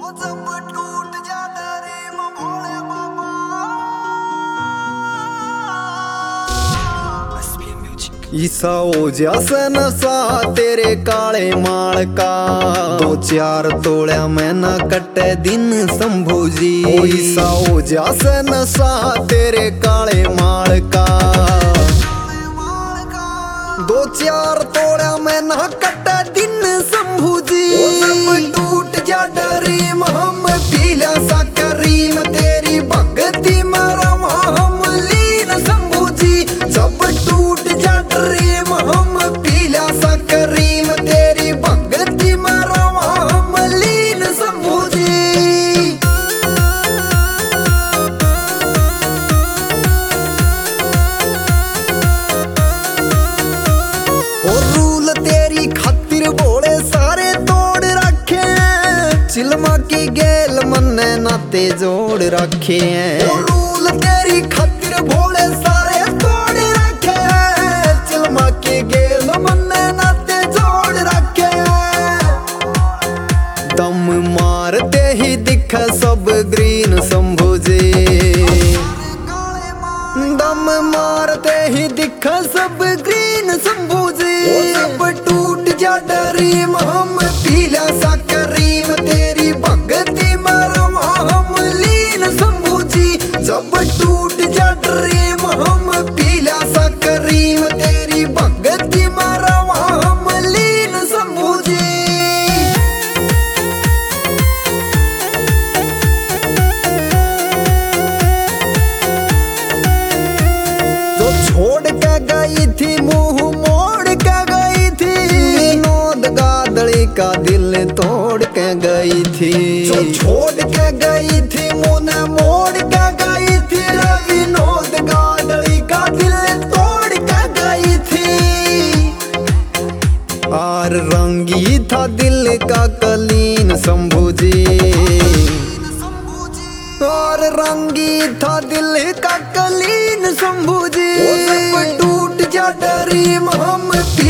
जब टूट जाता रे भोले बाबा। ईसा हो जैसे नशा तेरे काले माल का, 2-4 तोड़ा में न कटे दिन शंभू जी। ईसा हो जैसे नशा तेरे काले माल का, 2-4 तोड़ा में न कटे दिन शंभू जी। जब टूट जा डरीम हम पीला सा करीम, तेरी भक्ति मरम हम लीन शंभू जी। जब टूट जा डरीम हम पीला सा करीम, तेरी भक्ति मरम हम लीन शंभू जी। और रूल तेरी खातिर भोले सारे तोड़ रखे, चिलमा की गेल मन्ने नाते जोड़ रखे हैं। और रूल तेरी खातिर भोले सारे तोड़ रखे, चिलमा की गेल मन्ने नाते जोड़ रखे। दम मारते ही दिख सब ग्रीन शंभू जी। दम मारते ही दिख सब ग्रीन शंभू जी। जब टूट जा डरीम हम पीला सा करीम, तेरी भक्ति मरम हम लीन शंभू जी। जब टूट जा डरीम हम पीला सा करीम, तेरी भक्ति मरम हम लीन शंभू जी। जो छोड़ के गई थी मुंह मोड़ के गई थी, विनोद गादड़ी का दिल तोड़ के गई थी। जो छोड़ के गई थी मुंह मोड़ के गई थी, विनोद गादड़ी का दिल तोड़ के गई थी। और रंगी था दिल का कलीन शंभू जी। और रंगी था दिल का कलीन शंभू जी। जब टूट जा डरीम हम